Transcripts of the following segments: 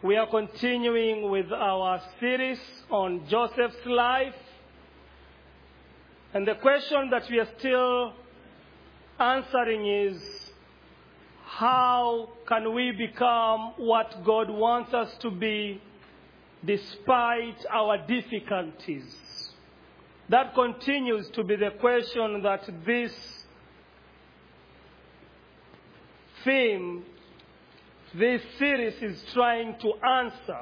We are continuing with our series on Joseph's life. And the question that we are still answering is, how can we become what God wants us to be despite our difficulties? That continues to be the question that this theme, this series is trying to answer.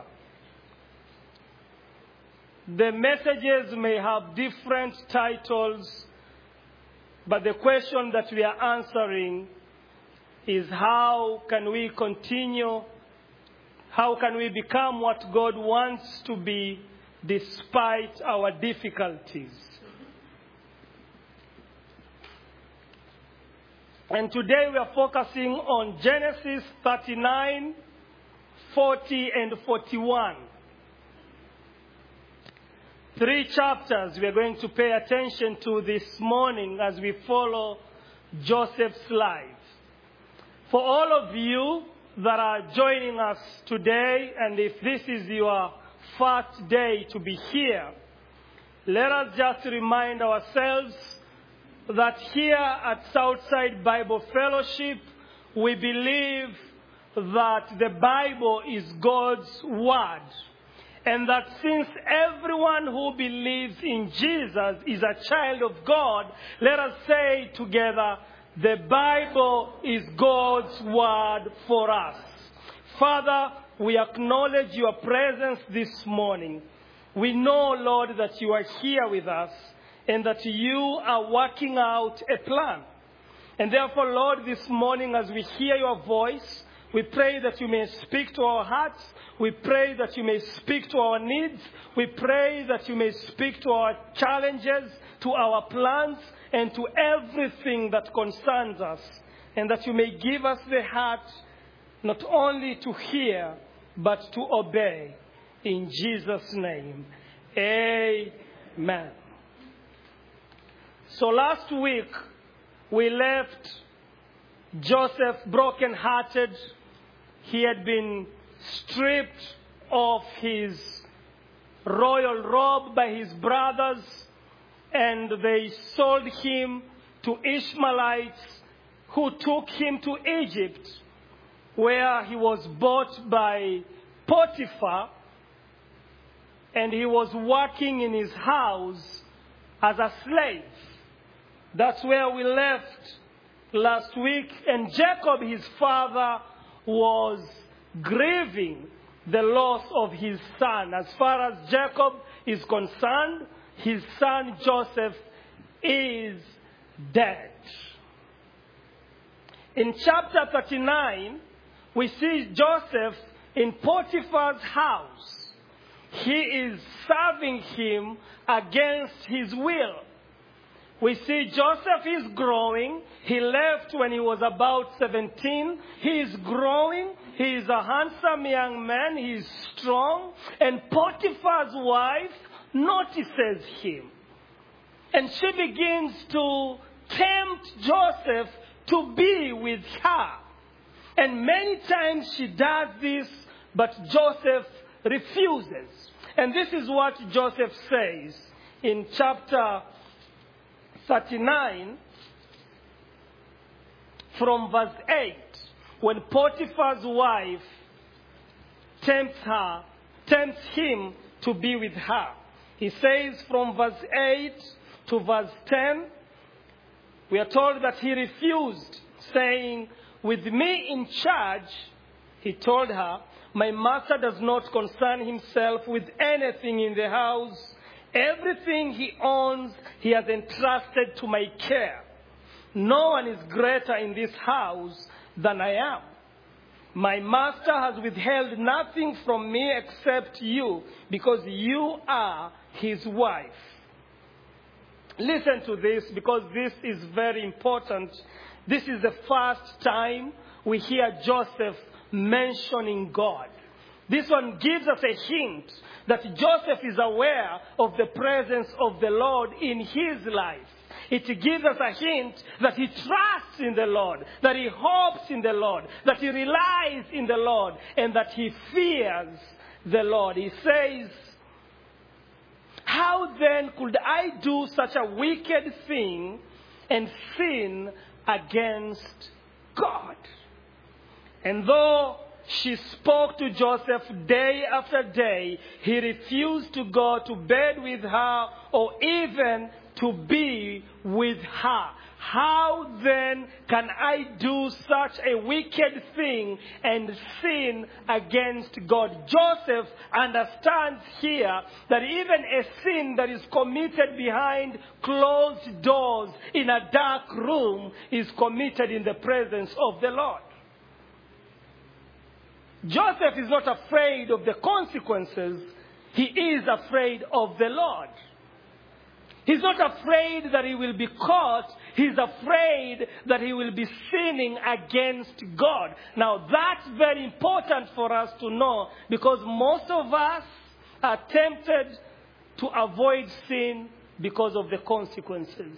The messages may have different titles, but the question that we are answering is, how can we continue? How can we become what God wants to be despite our difficulties? And today we are focusing on Genesis 39, 40, and 41. 3 chapters we are going to pay attention to this morning as we follow Joseph's life. For all of you that are joining us today, and if this is your first day to be here, let us just remind ourselves that here at Southside Bible Fellowship, we believe that the Bible is God's Word. And that since everyone who believes in Jesus is a child of God, let us say together, the Bible is God's Word for us. Father, we acknowledge your presence this morning. We know, Lord, that you are here with us, and that you are working out a plan. And therefore, Lord, this morning as we hear your voice, we pray that you may speak to our hearts. We pray that you may speak to our needs. We pray that you may speak to our challenges, to our plans, and to everything that concerns us. And that you may give us the heart not only to hear, but to obey. In Jesus' name, amen. So last week, we left Joseph broken-hearted. He had been stripped of his royal robe by his brothers, and they sold him to Ishmaelites, who took him to Egypt, where he was bought by Potiphar, and he was working in his house as a slave. That's where we left last week. And Jacob, his father, was grieving the loss of his son. As far as Jacob is concerned, his son Joseph is dead. In chapter 39, we see Joseph in Potiphar's house. He is serving him against his will. We see Joseph is growing. He left when he was about 17. He is growing. He is a handsome young man. He is strong. And Potiphar's wife notices him. And she begins to tempt Joseph to be with her. And many times she does this, but Joseph refuses. And this is what Joseph says in chapter 39, from verse 8, when Potiphar's wife tempts him to be with her. He says from verse 8 to verse 10, we are told that he refused, saying, "With me in charge," he told her, "my master does not concern himself with anything in the house. Everything he owns, he has entrusted to my care. No one is greater in this house than I am. My master has withheld nothing from me except you, because you are his wife." Listen to this, because this is very important. This is the first time we hear Joseph mentioning God. This one gives us a hint that Joseph is aware of the presence of the Lord in his life. it gives us a hint that he trusts in the Lord, that he hopes in the Lord, that he relies in the Lord, and that he fears the Lord. He says, how then could I do such a wicked thing and sin against God? And though she spoke to Joseph day after day, he refused to go to bed with her or even to be with her. How then can I do such a wicked thing and sin against God? Joseph understands here that even a sin that is committed behind closed doors in a dark room is committed in the presence of the Lord. Joseph is not afraid of the consequences. He is afraid of the Lord. He's not afraid that he will be caught. He's afraid that he will be sinning against God. Now, that's very important for us to know, because most of us are tempted to avoid sin because of the consequences.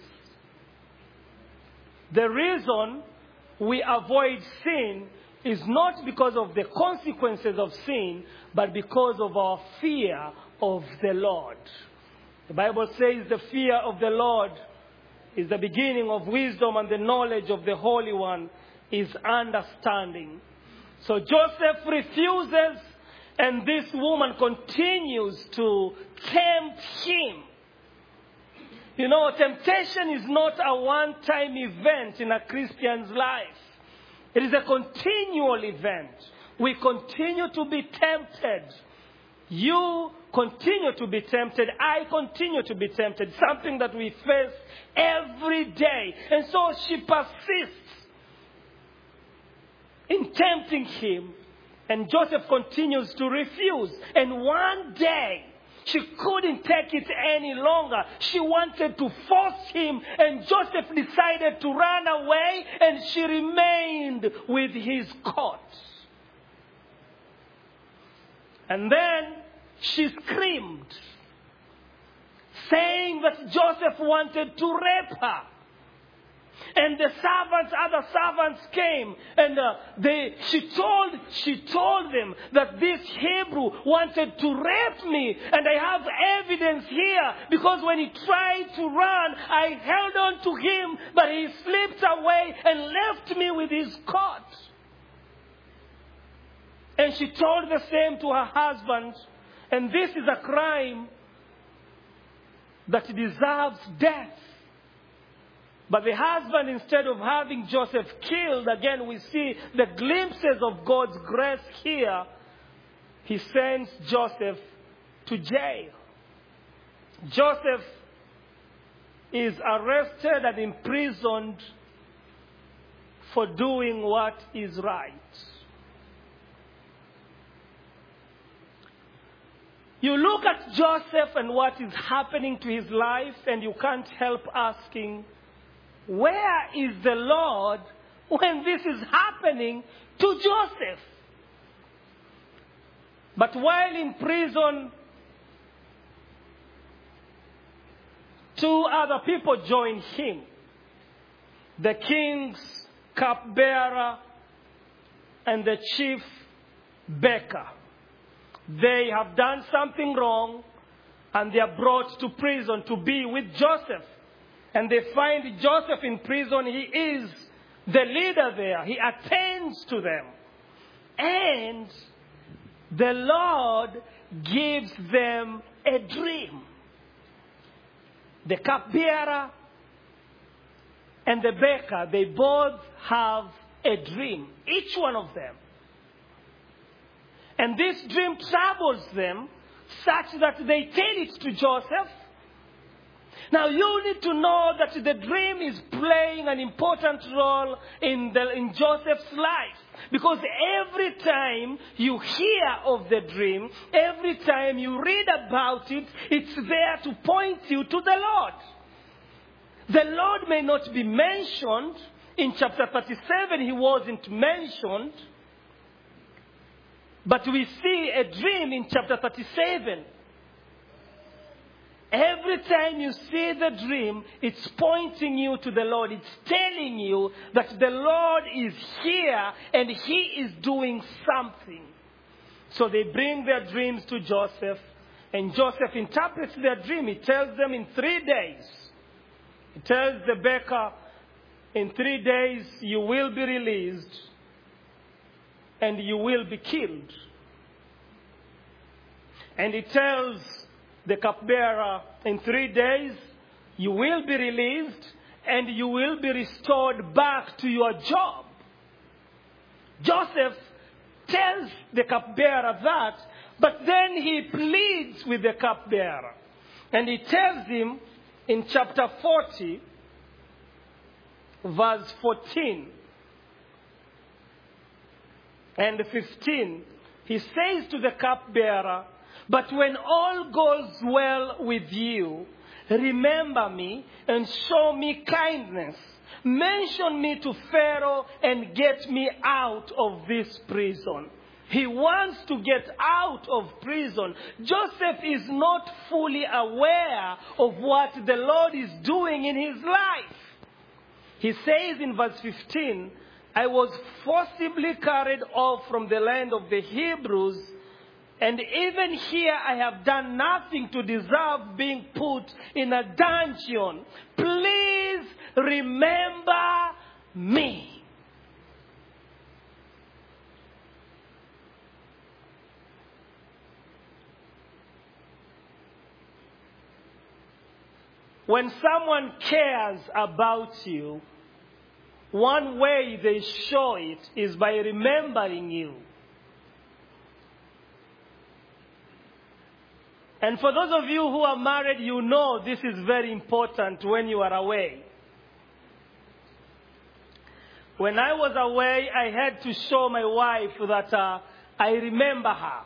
The reason we avoid sin is not because of the consequences of sin, but because of our fear of the Lord. The Bible says the fear of the Lord is the beginning of wisdom, and the knowledge of the Holy One is understanding. So Joseph refuses, and this woman continues to tempt him. You know, temptation is not a one-time event in a Christian's life. It is a continual event. We continue to be tempted. You continue to be tempted. I continue to be tempted. Something that we face every day. And so she persists in tempting him. And Joseph continues to refuse. And one day, she couldn't take it any longer. She wanted to force him, and Joseph decided to run away, and she remained with his court. And then she screamed, saying that Joseph wanted to rape her. And the other servants came, and she told them that this Hebrew wanted to rape me, and I have evidence here, because when he tried to run, I held on to him, but he slipped away and left me with his coat. And she told the same to her husband, and this is a crime that deserves death. But the husband, instead of having Joseph killed, again we see the glimpses of God's grace here, he sends Joseph to jail. Joseph is arrested and imprisoned for doing what is right. You look at Joseph and what is happening to his life, and you can't help asking, where is the Lord when this is happening to Joseph? But while in prison, two other people join him. The king's cupbearer and the chief baker. They have done something wrong, and they are brought to prison to be with Joseph. And they find Joseph in prison. He is the leader there. He attends to them. And the Lord gives them a dream. The cupbearer and the baker, they both have a dream. Each one of them. And this dream troubles them such that they tell it to Joseph. Now you need to know that the dream is playing an important role in Joseph's life. Because every time you hear of the dream, every time you read about it, it's there to point you to the Lord. The Lord may not be mentioned. In chapter 37, he wasn't mentioned. But we see a dream in chapter 37. Every time you see the dream, it's pointing you to the Lord. It's telling you that the Lord is here and He is doing something. So they bring their dreams to Joseph, and Joseph interprets their dream. He tells them in 3 days. He tells the baker, in 3 days you will be released and you will be killed. And he tells the cupbearer, in 3 days you will be released and you will be restored back to your job. Joseph tells the cupbearer that, but then he pleads with the cupbearer. And he tells him in chapter 40, verse 14 and 15, he says to the cupbearer, but when all goes well with you, remember me and show me kindness. Mention me to Pharaoh and get me out of this prison. He wants to get out of prison. Joseph is not fully aware of what the Lord is doing in his life. He says in verse 15, I was forcibly carried off from the land of the Hebrews, and even here I have done nothing to deserve being put in a dungeon. Please remember me. When someone cares about you, one way they show it is by remembering you. And for those of you who are married, you know this is very important when you are away. When I was away, I had to show my wife that I remember her.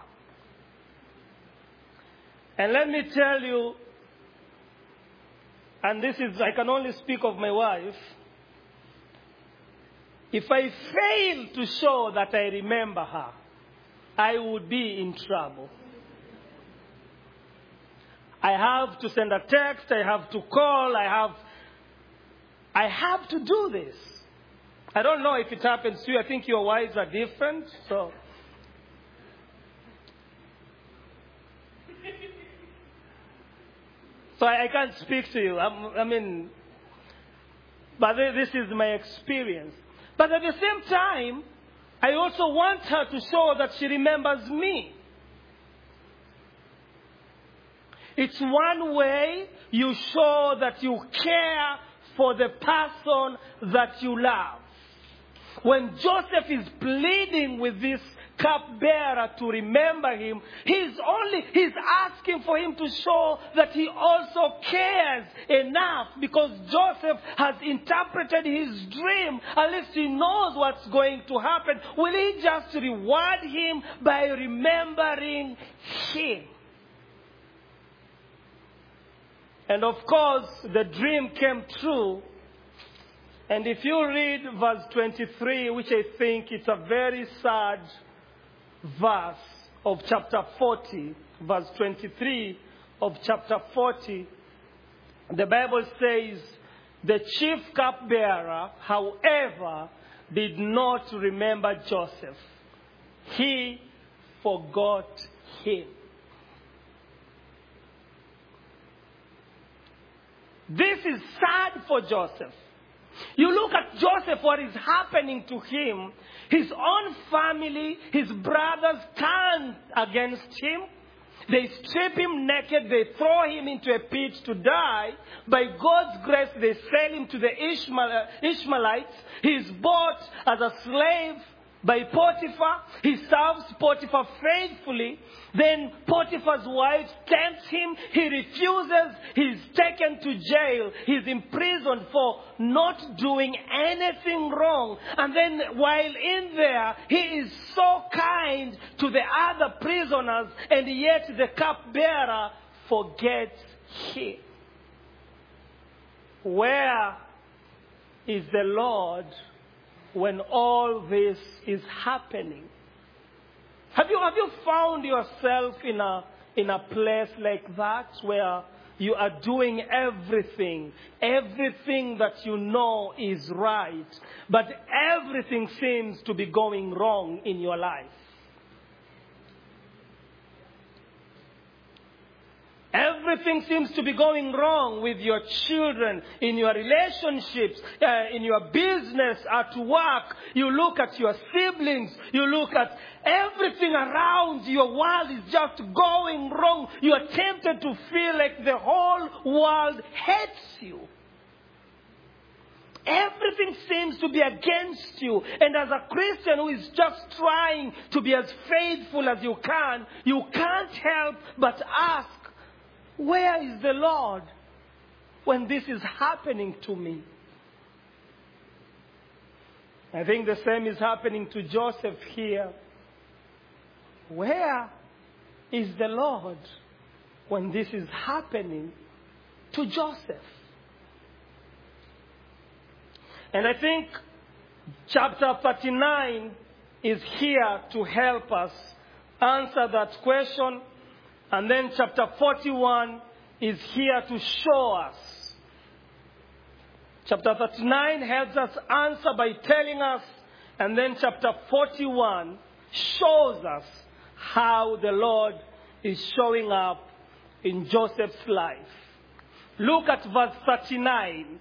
And let me tell you, and this is, I can only speak of my wife, if I fail to show that I remember her, I would be in trouble. I have to send a text, I have to call, I have to do this. I don't know if it happens to you. I think your wives are different, so. So I can't speak to you. But this is my experience. But at the same time, I also want her to show that she remembers me. It's one way you show that you care for the person that you love. When Joseph is pleading with this cupbearer to remember him, he's asking for him to show that he also cares enough, because Joseph has interpreted his dream. At least he knows what's going to happen. Will he just reward him by remembering him? And of course, the dream came true. And if you read verse 23, which I think is a very sad verse of chapter 40, verse 23 of chapter 40, the Bible says, the chief cupbearer, however, did not remember Joseph. He forgot him. This is sad for Joseph. You look at Joseph, what is happening to him. His own family, his brothers turn against him. They strip him naked. They throw him into a pit to die. By God's grace, they sell him to the Ishmaelites. He is bought as a slave by Potiphar. He serves Potiphar faithfully. Then Potiphar's wife tempts him. He refuses. He's taken to jail. He's imprisoned for not doing anything wrong. And then while in there, he is so kind to the other prisoners, and yet the cupbearer forgets him. Where is the Lord when all this is happening? Have you found yourself in a place like that, where you are doing everything that you know is right, but everything seems to be going wrong in your life. Everything seems to be going wrong with your children, in your relationships, in your business, at work. You look at your siblings. You look at everything around. Your world is just going wrong. You are tempted to feel like the whole world hates you. Everything seems to be against you. And as a Christian who is just trying to be as faithful as you can't help but ask, where is the Lord when this is happening to me? I think the same is happening to Joseph here. Where is the Lord when this is happening to Joseph? And I think chapter 39 is here to help us answer that question. And then chapter 41 is here to show us. Chapter 39 helps us answer by telling us, and then chapter 41 shows us how the Lord is showing up in Joseph's life. Look at verse 39.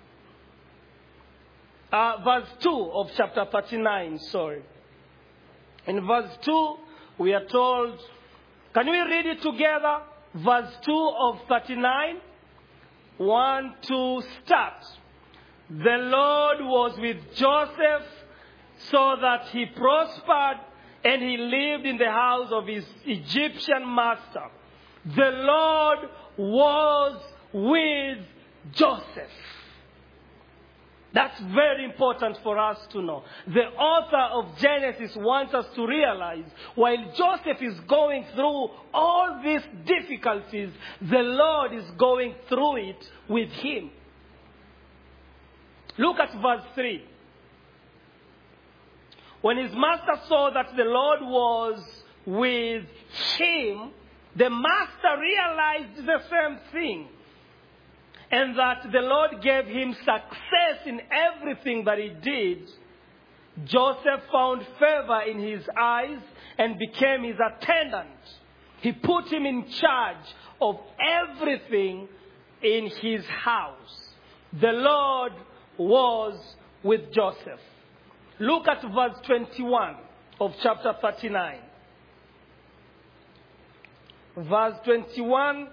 Verse 2 of chapter 39, In verse 2, we are told, can we read it together? Verse 2 of 39. 1, 2, start. The Lord was with Joseph so that he prospered and he lived in the house of his Egyptian master. The Lord was with Joseph. That's very important for us to know. The author of Genesis wants us to realize while Joseph is going through all these difficulties, the Lord is going through it with him. Look at verse 3. When his master saw that the Lord was with him, the master realized the same thing. And that the Lord gave him success in everything that he did. Joseph found favor in his eyes and became his attendant. He put him in charge of everything in his house. The Lord was with Joseph. Look at verse 21 of chapter 39. Verse 21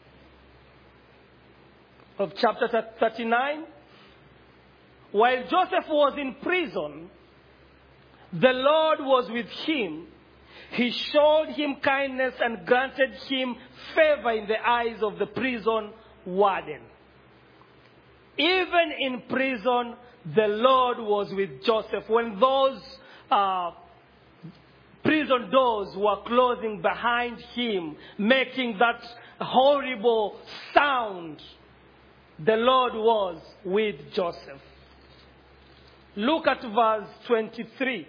of chapter 39. While Joseph was in prison, the Lord was with him. He showed him kindness and granted him favor in the eyes of the prison warden. Even in prison, the Lord was with Joseph. When those prison doors were closing behind him, making that horrible sound, the Lord was with Joseph. Look at verse 23.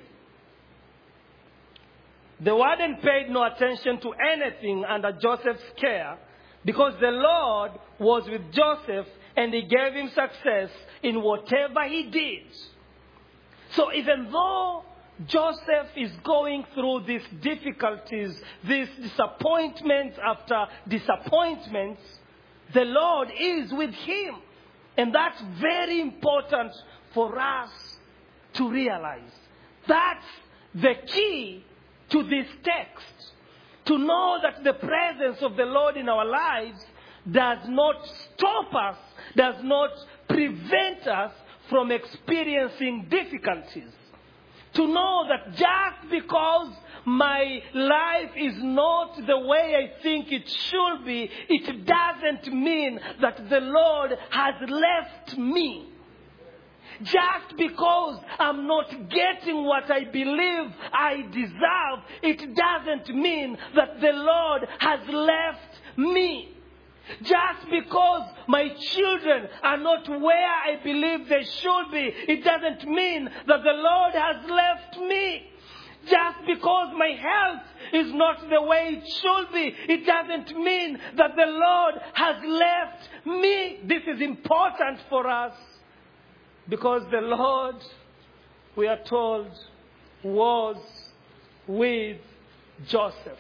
The warden paid no attention to anything under Joseph's care because the Lord was with Joseph and he gave him success in whatever he did. So even though Joseph is going through these difficulties, these disappointments after disappointments, the Lord is with him. And that's very important for us to realize. That's the key to this text. To know that the presence of the Lord in our lives does not stop us, does not prevent us from experiencing difficulties. To know that just because my life is not the way I think it should be, it doesn't mean that the Lord has left me. Just because I'm not getting what I believe I deserve, it doesn't mean that the Lord has left me. Just because my children are not where I believe they should be, it doesn't mean that the Lord has left me. Just because my health is not the way it should be, it doesn't mean that the Lord has left me. This is important for us because the Lord, we are told, was with Joseph.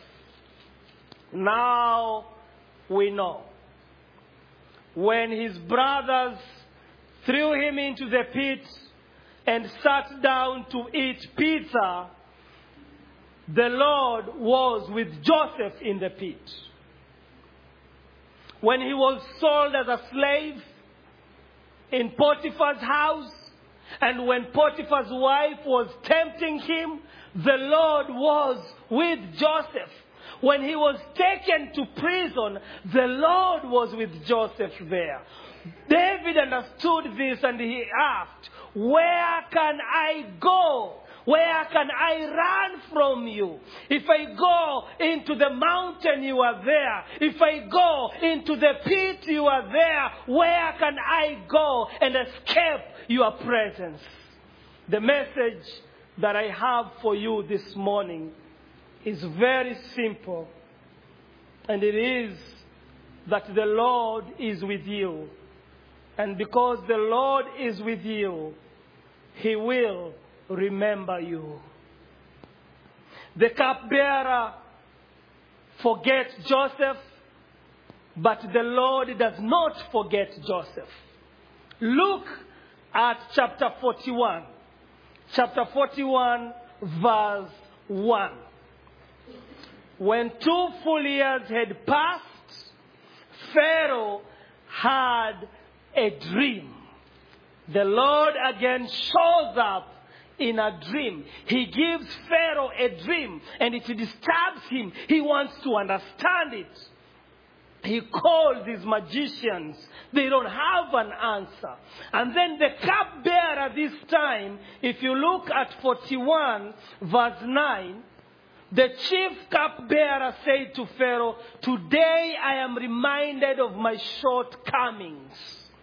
Now we know. When his brothers threw him into the pit and sat down to eat pizza, the Lord was with Joseph in the pit. When he was sold as a slave in Potiphar's house, and when Potiphar's wife was tempting him, the Lord was with Joseph. When he was taken to prison, the Lord was with Joseph there. David understood this and he asked, where can I go? Where can I run from you? If I go into the mountain, you are there. If I go into the pit, you are there. Where can I go and escape your presence? The message that I have for you this morning is very simple. And it is that the Lord is with you. And because the Lord is with you, He will remember you. The cupbearer forgets Joseph, but the Lord does not forget Joseph. Look at chapter 41. Chapter 41, verse 1. When 2 full years had passed, Pharaoh had a dream. The Lord again shows up in a dream. He gives Pharaoh a dream and it disturbs him. He wants to understand it. He calls his magicians. They don't have an answer. And then the cupbearer this time, if you look at 41 verse 9, the chief cupbearer said to Pharaoh, today I am reminded of my shortcomings.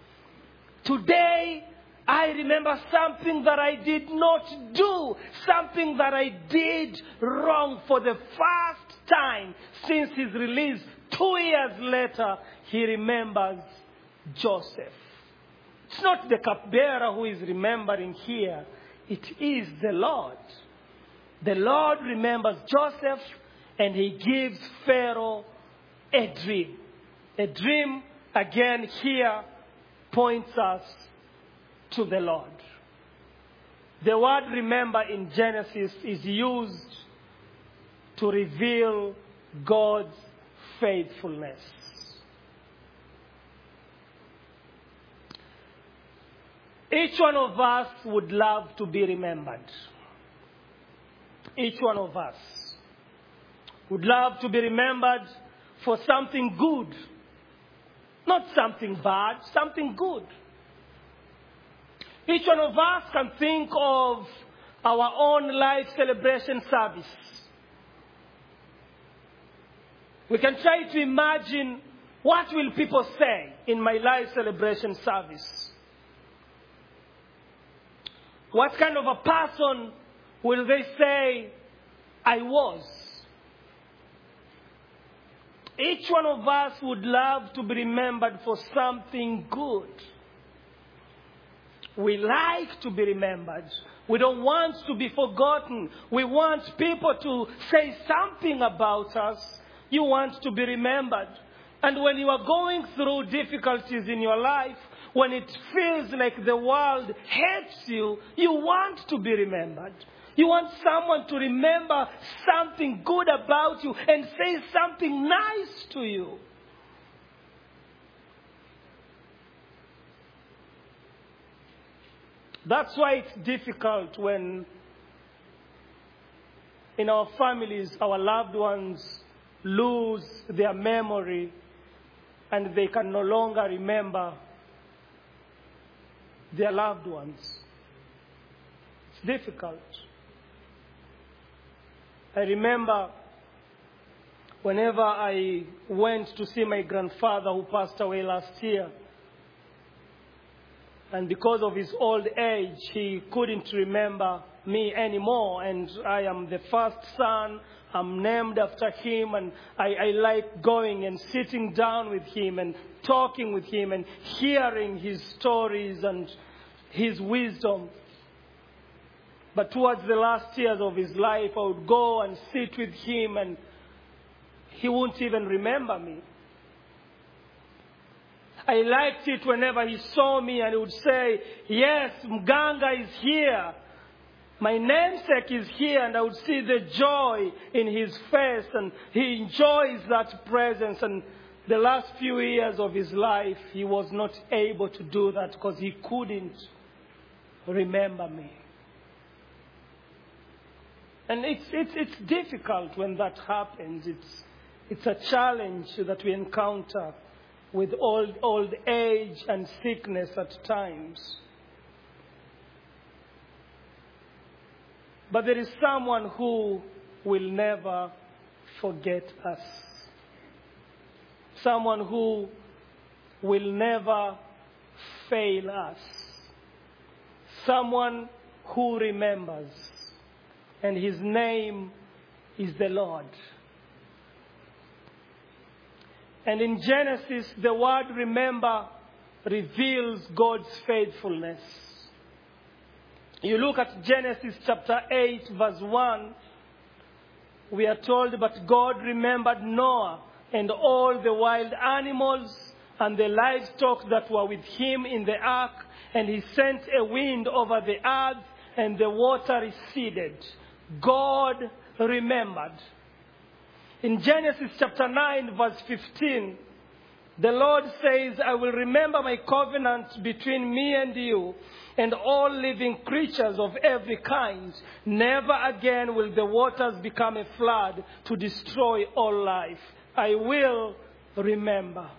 Today I remember something that I did not do, something that I did wrong for the first time since his release. 2 years later, he remembers Joseph. It's not the cupbearer who is remembering here. It is the Lord. The Lord remembers Joseph and he gives Pharaoh a dream. A dream, again, here points us to the Lord. The word remember in Genesis is used to reveal God's faithfulness. Each one of us would love to be remembered. Each one of us would love to be remembered for something good. Not something bad, something good. Each one of us can think of our own life celebration service. We can try to imagine what will people say in my life celebration service. What kind of a person will they say I was? Each one of us would love to be remembered for something good. We like to be remembered. We don't want to be forgotten. We want people to say something about us. You want to be remembered. And when you are going through difficulties in your life, when it feels like the world hates you, you want to be remembered. You want someone to remember something good about you and say something nice to you. That's why it's difficult when in our families our loved ones lose their memory and they can no longer remember their loved ones. It's difficult. I remember whenever I went to see my grandfather who passed away last year, and because of his old age, he couldn't remember me anymore, and I am the first son. I'm named after him, and I like going and sitting down with him and talking with him and hearing his stories and his wisdom. But towards the last years of his life, I would go and sit with him, and he wouldn't even remember me. I liked it whenever he saw me and he would say, yes, Mganga is here. My namesake is here, and I would see the joy in his face, and he enjoys that presence. And the last few years of his life, he was not able to do that because he couldn't remember me. And it's difficult when that happens. It's a challenge that we encounter with old age and sickness at times. But there is someone who will never forget us. Someone who will never fail us. Someone who remembers. And his name is the Lord. And in Genesis, the word remember reveals God's faithfulness. You look at Genesis chapter 8, verse 1. We are told, but God remembered Noah and all the wild animals and the livestock that were with him in the ark. And he sent a wind over the earth, and the water receded. God remembered. In Genesis chapter 9, verse 15, the Lord says, I will remember my covenant between me and you and all living creatures of every kind. Never again will the waters become a flood to destroy all life. I will remember.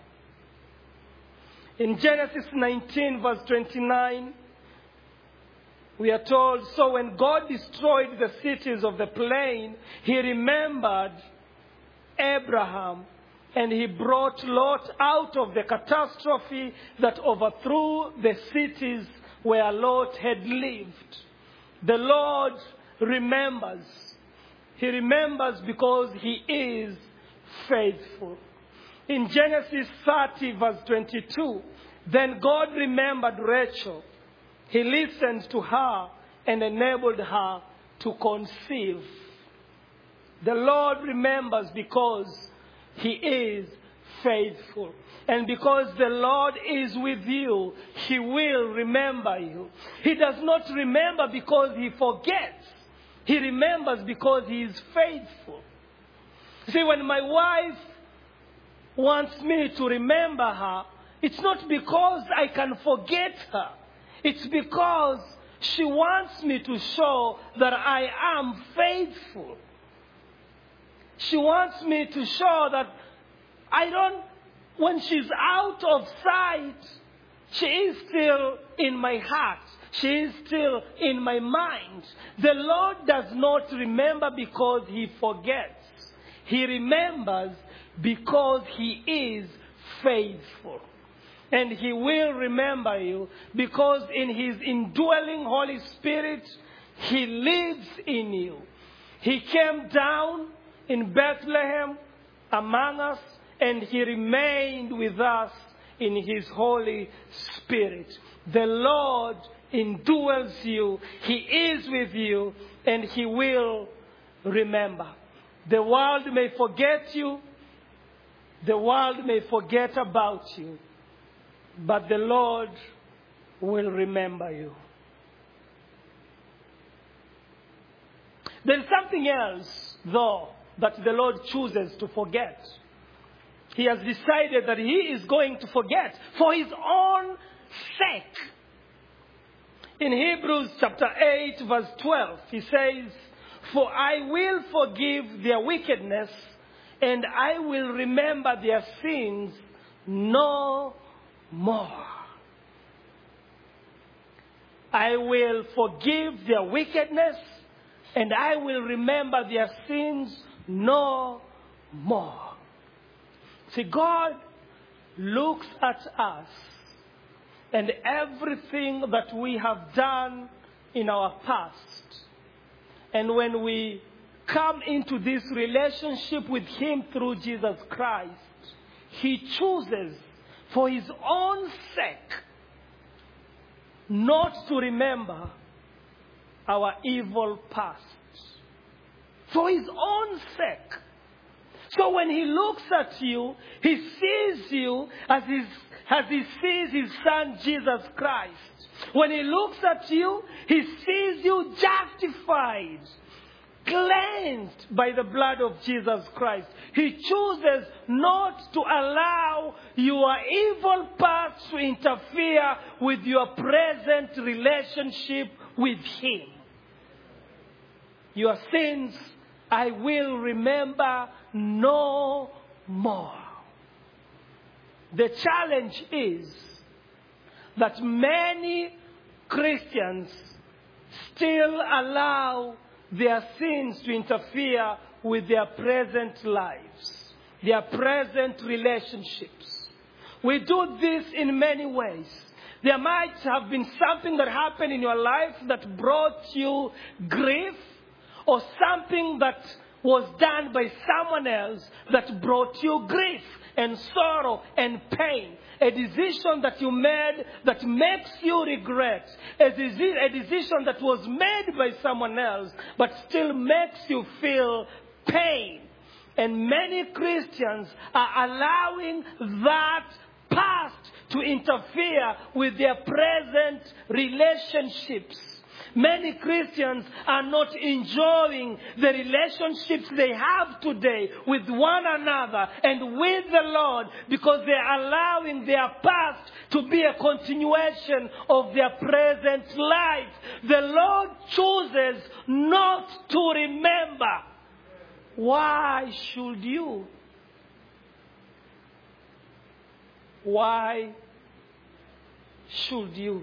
In Genesis 19, verse 29, we are told, so when God destroyed the cities of the plain, he remembered Abraham, and he brought Lot out of the catastrophe that overthrew the cities where Lot had lived. The Lord remembers. He remembers because he is faithful. In Genesis 30, verse 22, then God remembered Rachel. He listened to her and enabled her to conceive. The Lord remembers because he is faithful. And because the Lord is with you, he will remember you. He does not remember because he forgets. He remembers because he is faithful. See, when my wife wants me to remember her, it's not because I can forget her. It's because she wants me to show that I am faithful. She wants me to show that when she's out of sight, she is still in my heart. She is still in my mind. The Lord does not remember because he forgets. He remembers because he is faithful. And he will remember you because in his indwelling Holy Spirit, he lives in you. He came down in Bethlehem among us, and he remained with us in his Holy Spirit. The Lord indwells you. He is with you, and he will remember. The world may forget you. The world may forget about you. But the Lord will remember you. There's something else, though, that the Lord chooses to forget. He has decided that he is going to forget for his own sake. In Hebrews chapter 8, verse 12, he says, for I will forgive their wickedness, and I will remember their sins no more. I will forgive their wickedness, and I will remember their sins no more. See, God looks at us and everything that we have done in our past. And when we come into this relationship with Him through Jesus Christ, He chooses for His own sake not to remember our evil past. For His own sake. So when He looks at you, He sees you as He sees His Son Jesus Christ. When He looks at you, He sees you justified, cleansed by the blood of Jesus Christ. He chooses not to allow your evil past to interfere with your present relationship with Him. Your sins I will remember no more. The challenge is that many Christians still allow their sins to interfere with their present lives, their present relationships. We do this in many ways. There might have been something that happened in your life that brought you grief, or something that was done by someone else that brought you grief and sorrow and pain. A decision that you made that makes you regret. A decision that was made by someone else but still makes you feel pain. And many Christians are allowing that past to interfere with their present relationships. Many Christians are not enjoying the relationships they have today with one another and with the Lord because they are allowing their past to be a continuation of their present life. The Lord chooses not to remember. Why should you? Why should you?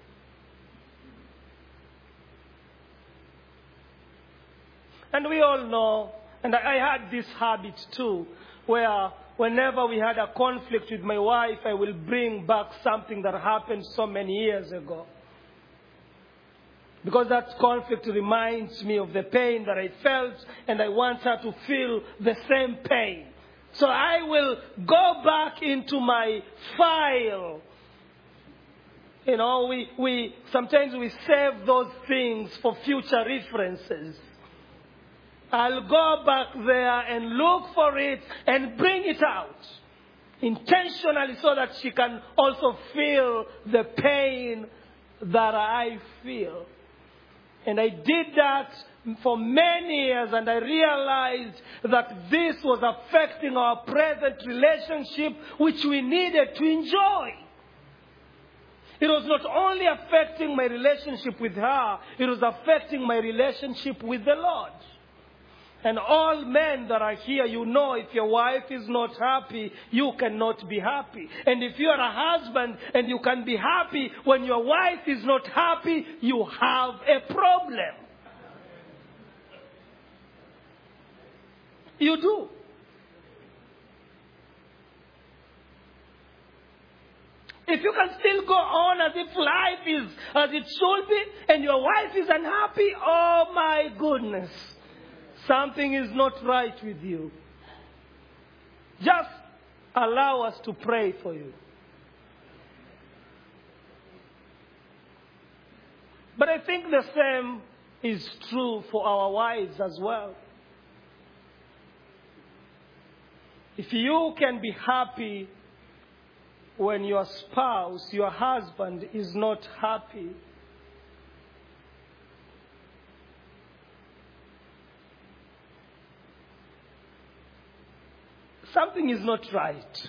And we all know, and I had this habit too, where whenever we had a conflict with my wife, I will bring back something that happened so many years ago. Because that conflict reminds me of the pain that I felt, and I want her to feel the same pain. So I will go back into my file. You know, we sometimes we save those things for future references. I'll go back there and look for it and bring it out intentionally so that she can also feel the pain that I feel. And I did that for many years, and I realized that this was affecting our present relationship, which we needed to enjoy. It was not only affecting my relationship with her, it was affecting my relationship with the Lord. And all men that are here, you know, if your wife is not happy, you cannot be happy. And if you are a husband and you can be happy when your wife is not happy, you have a problem. You do. If you can still go on as if life is as it should be and your wife is unhappy, oh my goodness. Something is not right with you. Just allow us to pray for you. But I think the same is true for our wives as well. If you can be happy when your spouse, your husband, is not happy, something is not right.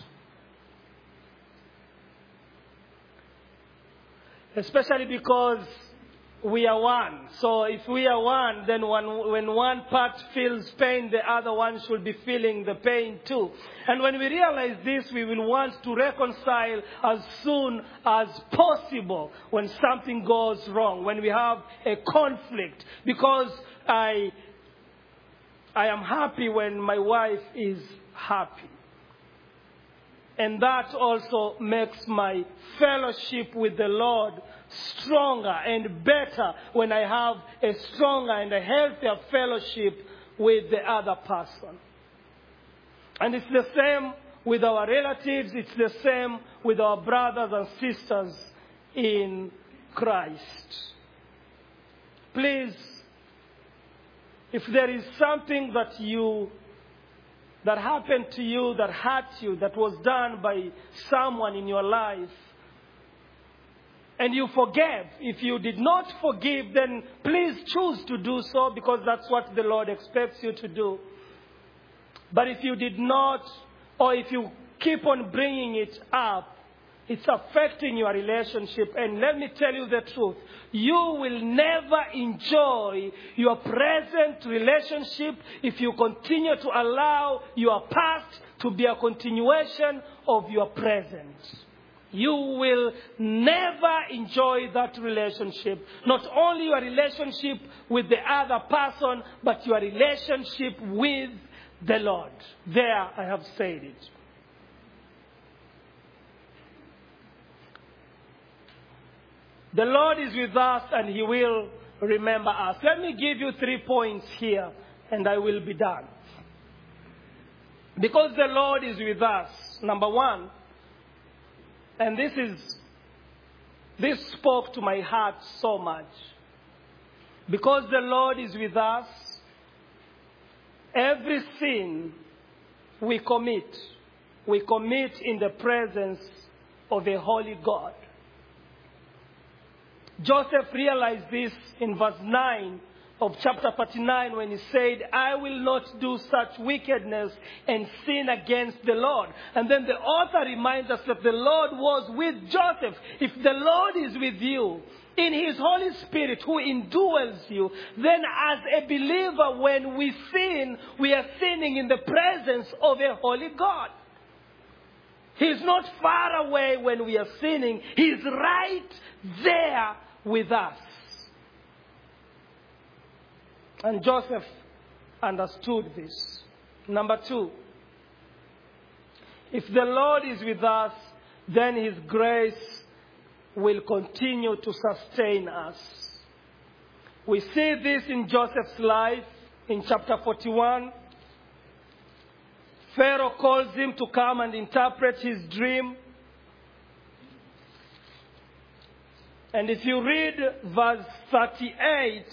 Especially because we are one. So if we are one, then when one part feels pain, the other one should be feeling the pain too. And when we realize this, we will want to reconcile as soon as possible when something goes wrong, when we have a conflict. Because I am happy when my wife is happy. And that also makes my fellowship with the Lord stronger and better when I have a stronger and a healthier fellowship with the other person. And it's the same with our relatives. It's the same with our brothers and sisters in Christ. Please, if there is something that happened to you, that hurt you, that was done by someone in your life, and you forgave, if you did not forgive, then please choose to do so, because that's what the Lord expects you to do. But if you did not, or if you keep on bringing it up, it's affecting your relationship. And let me tell you the truth. You will never enjoy your present relationship if you continue to allow your past to be a continuation of your present. You will never enjoy that relationship. Not only your relationship with the other person, but your relationship with the Lord. There, I have said it. The Lord is with us and He will remember us. Let me give you 3 points here and I will be done. Because the Lord is with us, number 1, and this spoke to my heart so much. Because the Lord is with us, every sin we commit in the presence of a holy God. Joseph realized this in verse 9 of chapter 39 when he said, I will not do such wickedness and sin against the Lord. And then the author reminds us that the Lord was with Joseph. If the Lord is with you, in His Holy Spirit who indwells you, then as a believer, when we sin, we are sinning in the presence of a holy God. He's not far away when we are sinning. He's right there with us. And Joseph understood this. Number 2, if the Lord is with us, then His grace will continue to sustain us. We see this in Joseph's life in chapter 41. Pharaoh calls him to come and interpret his dream. And if you read verse 38,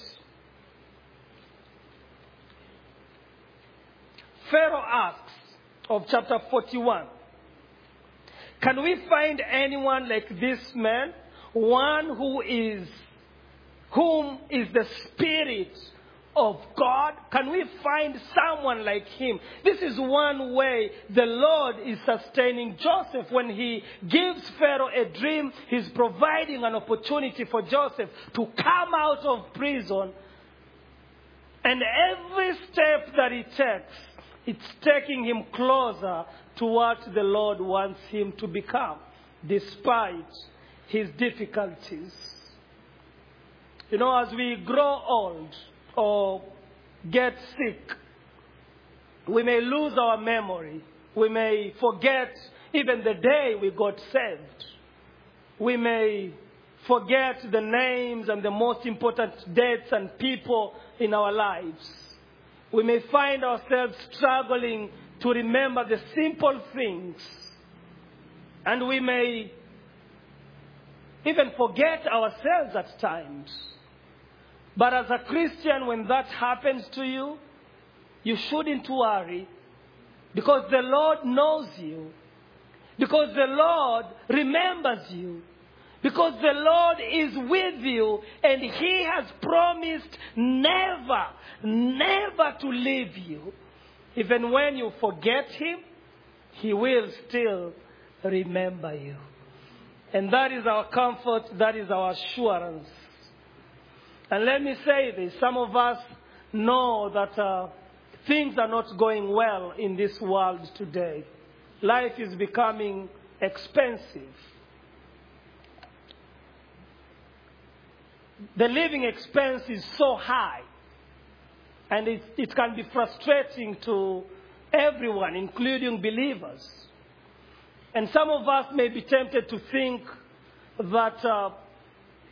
Pharaoh asks of chapter 41, can we find anyone like this man, one whom is the Spirit of God? Can we find someone like him? This is one way the Lord is sustaining Joseph. When He gives Pharaoh a dream, He's providing an opportunity for Joseph to come out of prison. And every step that he takes, it's taking him closer to what the Lord wants him to become, despite his difficulties. You know, as we grow old or get sick, we may lose our memory. We may forget even the day we got saved. We may forget the names and the most important dates and people in our lives. We may find ourselves struggling to remember the simple things. And we may even forget ourselves at times. But as a Christian, when that happens to you, you shouldn't worry, because the Lord knows you, because the Lord remembers you, because the Lord is with you, and He has promised never, never to leave you. Even when you forget Him, He will still remember you. And that is our comfort, that is our assurance. And let me say this, some of us know that things are not going well in this world today. Life is becoming expensive. The living expense is so high. And it can be frustrating to everyone, including believers. And some of us may be tempted to think that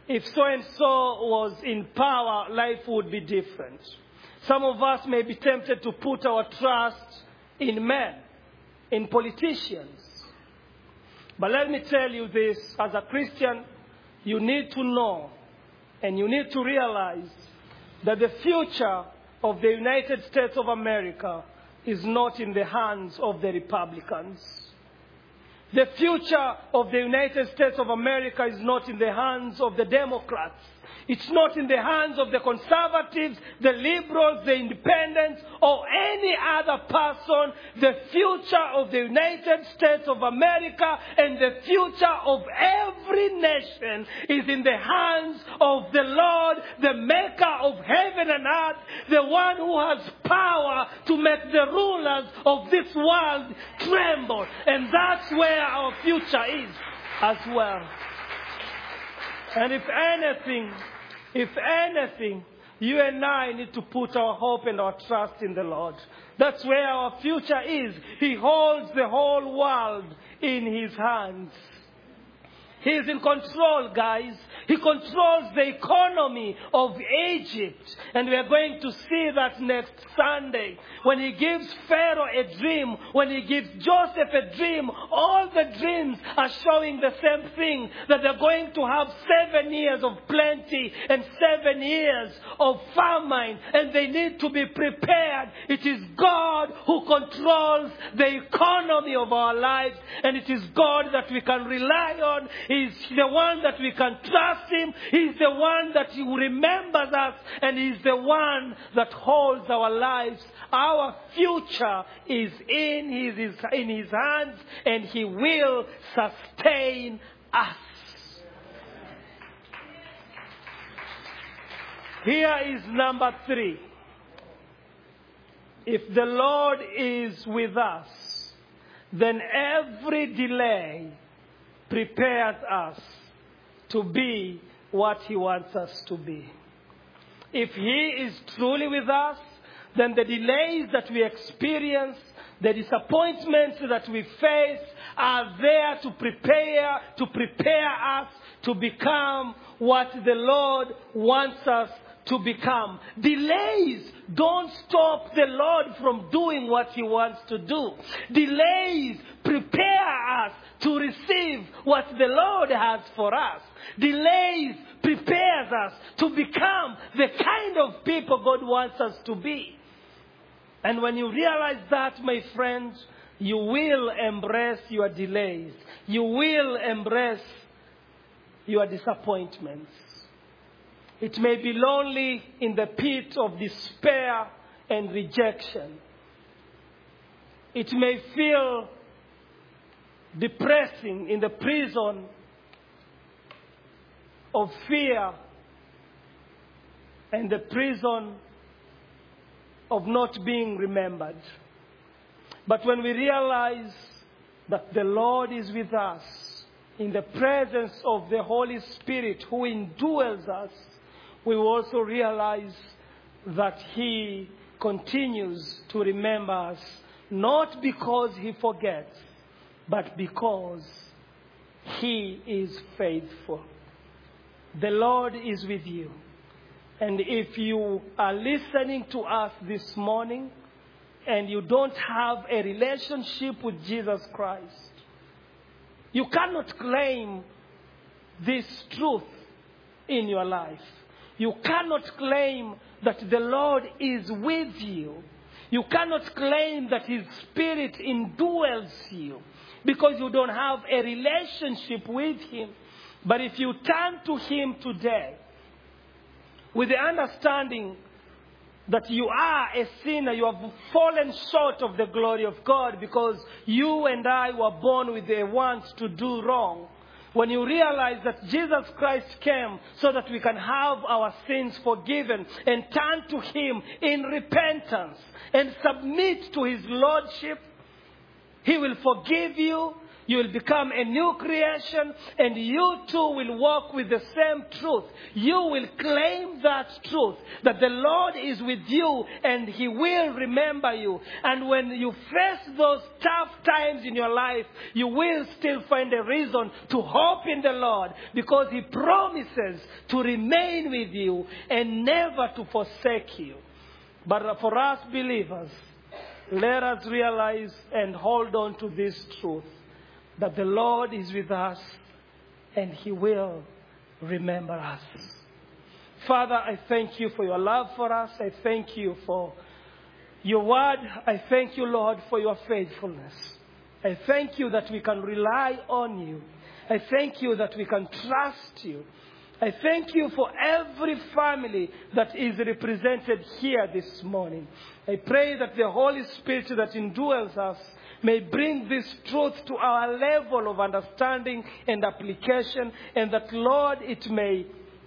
if so-and-so was in power, life would be different. Some of us may be tempted to put our trust in men, in politicians. But let me tell you this, as a Christian, you need to know and you need to realize that the future of the United States of America is not in the hands of the Republicans. The future of the United States of America is not in the hands of the Democrats. It's not in the hands of the conservatives, the liberals, the independents, or any other person. The future of the United States of America and the future of every nation is in the hands of the Lord, the maker of heaven and earth, the one who has power to make the rulers of this world tremble. And that's where our future is as well. And if anything, you and I need to put our hope and our trust in the Lord. That's where our future is. He holds the whole world in His hands. He is in control, guys. He controls the economy of Egypt. And we are going to see that next Sunday. When He gives Pharaoh a dream, when He gives Joseph a dream, all the dreams are showing the same thing. That they're going to have 7 years of plenty and 7 years of famine. And they need to be prepared. It is God who controls the economy of our lives. And it is God that we can rely on. He's the one that we can trust Him. He's the one that He remembers us. And He's the one that holds our lives. Our future is in His hands. And He will sustain us. Here is number 3. If the Lord is with us, then every delay prepares us to be what He wants us to be. If He is truly with us, then the delays that we experience, the disappointments that we face are there to prepare us to become what the Lord wants us to become. Delays don't stop the Lord from doing what He wants to do. Delays prepare us to receive what the Lord has for us. Delays prepares us to become the kind of people God wants us to be. And when you realize that, my friends, you will embrace your delays. You will embrace your disappointments. It may be lonely in the pit of despair and rejection. It may feel depressing in the prison of fear and the prison of not being remembered. But when we realize that the Lord is with us in the presence of the Holy Spirit who indwells us, we will also realize that He continues to remember us, not because He forgets, but because He is faithful. The Lord is with you. And if you are listening to us this morning and you don't have a relationship with Jesus Christ, you cannot claim this truth in your life. You cannot claim that the Lord is with you. You cannot claim that His Spirit indwells you because you don't have a relationship with Him. But if you turn to Him today with the understanding that you are a sinner, you have fallen short of the glory of God because you and I were born with the want to do wrong. When you realize that Jesus Christ came so that we can have our sins forgiven and turn to Him in repentance and submit to His Lordship, He will forgive you. You will become a new creation, and you too will walk with the same truth. You will claim that truth, that the Lord is with you and He will remember you. And when you face those tough times in your life, you will still find a reason to hope in the Lord, because He promises to remain with you and never to forsake you. But for us believers, let us realize and hold on to this truth, that the Lord is with us and He will remember us. Father, I thank you for your love for us. I thank you for your word. I thank you, Lord, for your faithfulness. I thank you that we can rely on you. I thank you that we can trust you. I thank you for every family that is represented here this morning. I pray that the Holy Spirit that indwells us may bring this truth to our level of understanding and application, and that, Lord, it may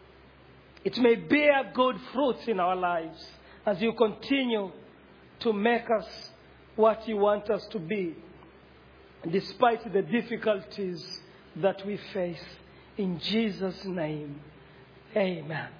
bear good fruits in our lives as you continue to make us what you want us to be, despite the difficulties that we face. In Jesus' name, amen.